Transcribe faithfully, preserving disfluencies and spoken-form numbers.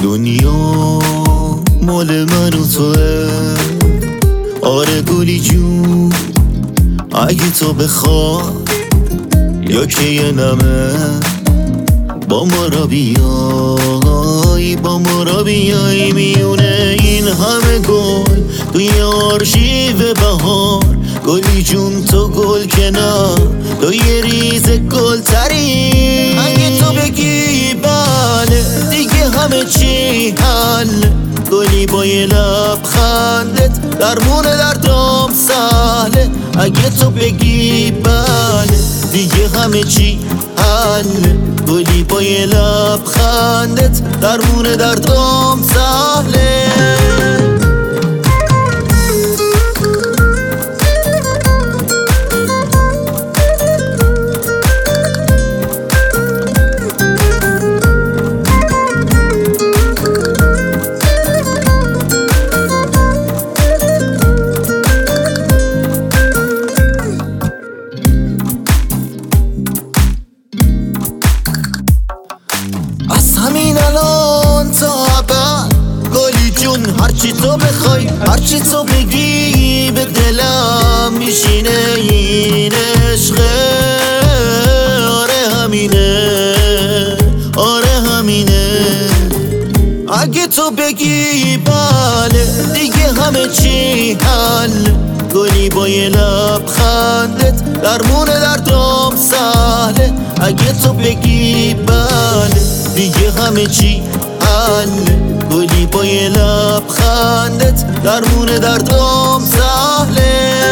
دنیا مال من و توه، آره گلی جون اگه تو بخوای یا که یه نمه با ما را بیای، با ما را بیای میونه این همه گل توی آرشیو بهار. گلی جون تو گل کنار، تو یه ریز گل تری. اگه تو بگی بله دیگه همه چی حل، گلی با یه لبخندت درمون دردام سهله. اگه تو بگی بله دیگه همه چی حل، گلی با یه لبخندت درمون دردام سهله. از همین الان تا ابد گلی جون هرچی تو بخوای، هرچی تو بگی به دلم میشینه این عشقه. آره همینه، آره همینه. اگه تو بگی بله دیگه همه چی حل، گلی با یه لبخندت درمون دردام سهله. اگه تو بگی بله دیگه همه چی حل، گلی با یه لبخندت درمون دردام سهله.